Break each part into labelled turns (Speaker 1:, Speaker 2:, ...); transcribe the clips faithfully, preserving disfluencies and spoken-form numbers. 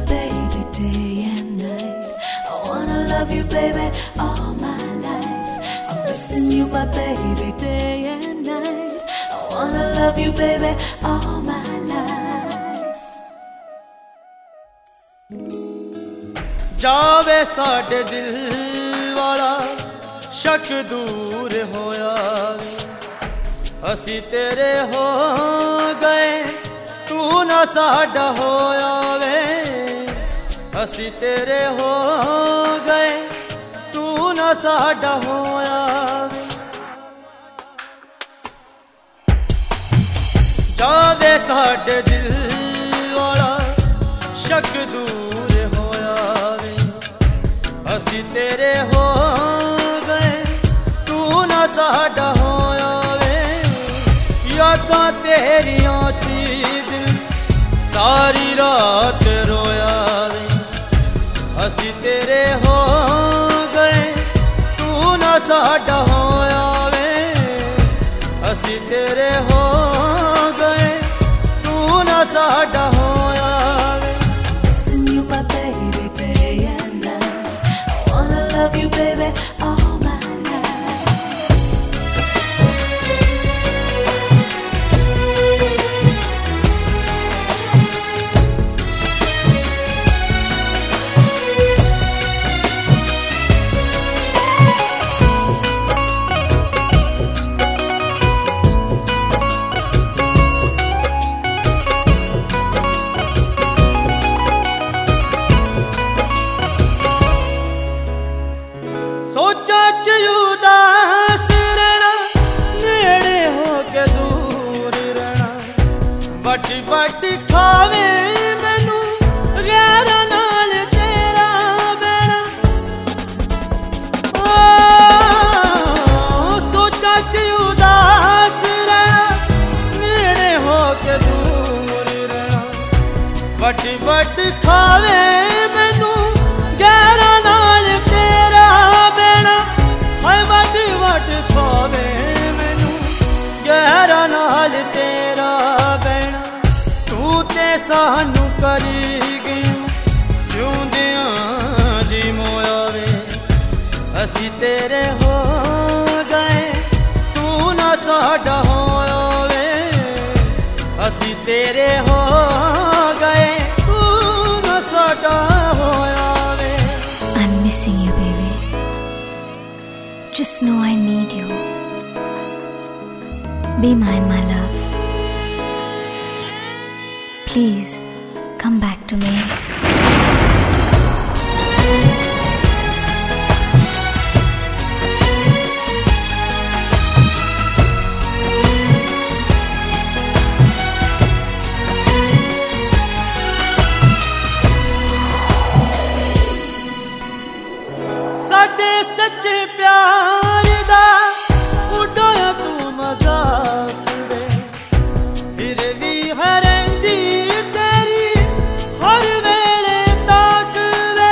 Speaker 1: baby day and night. I wanna love you, baby, all my life. I'm missing you, my baby day and night. I wanna love you, baby, all my life.
Speaker 2: जावे साडे दिल वाला शक दूर होया वे, असी तेरे हो गए तू ना साडा होया वे, असी तेरे हो गए तू ना साडा होया वे। जावे साडे दिल वाला शक दूर होया वे, असी तेरे हो गए तू ना साडा होया वे। यादां तेरियां ची दिल सारी रात रोया वे, असी तेरे हो गए तू ना साडा होया वे, असी तेरे हो गए तू ना साडा होया वे।
Speaker 1: Missing you, my baby day and night. I wanna love you, baby, all my life.
Speaker 2: सोचा च उदास रहना, नेड़े होके दूर रहना, बटी बटी खावे मैनू गैरां नाल तेरा बहना। ओ सोचा च उदास रहना, नेड़े होके दूर रहना, बटी बटी खावे मैनू गैरां नाल तेरा बहना। हाय वट वट खावे मैनू गैरां नाल तेरा बहना। तू ते सानू करी गई जिउंदियां जी मोया वे, असी तेरे हो गए तू ना साडा होया वे, असी तेरे हो गए तू ना साडा होया वे।
Speaker 1: I'm missing you, baby. Just know I need you. Be mine, my love. Please, come back to me.
Speaker 2: साडे सच्चे प्यार दा उड़ाया तू मजाक वे, फिर भी हरंदी तेरी हर वेले ताक वे।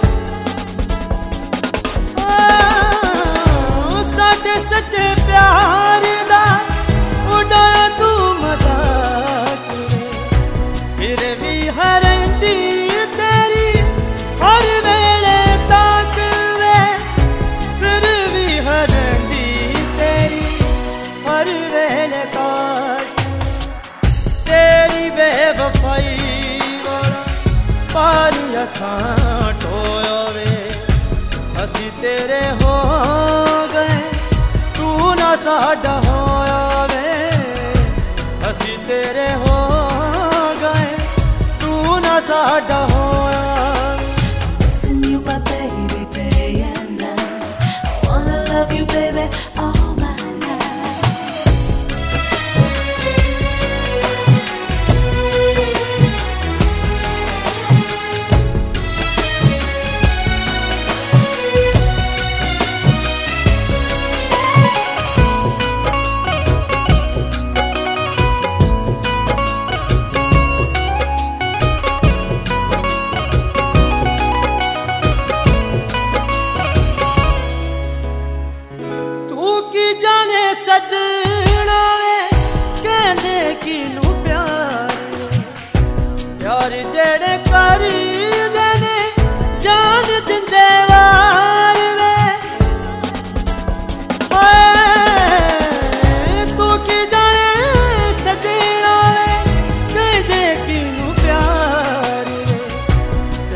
Speaker 2: साडे सच्चे प्यार दा उड़ाया तू मजाक वे, फिर भी हरंदी तेरी हर वेले ताक वे, फिर भी हरंदी तेरी हर वेले ताक। तेरी बेवफाई वाला पानी असां टोया वे, असी तेरे हो गए तू ना साडा होया वे, असी तेरे हो गए तू ना साडा होया वे।
Speaker 1: Missing you, my baby day and night. I wanna love you, baby, all my life.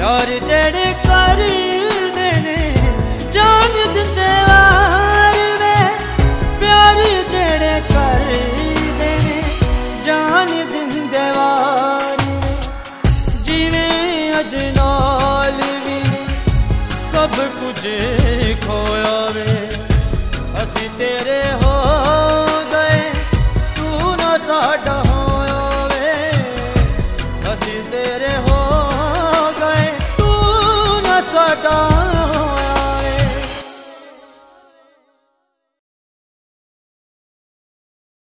Speaker 2: प्यार जेड़े कर देने जान दिंदे वार वे, प्यार जेड़े कर देने जान दिंदे वार वे। जिवें अज नाल भी सब कुछ खोया वे, असी तेरे हो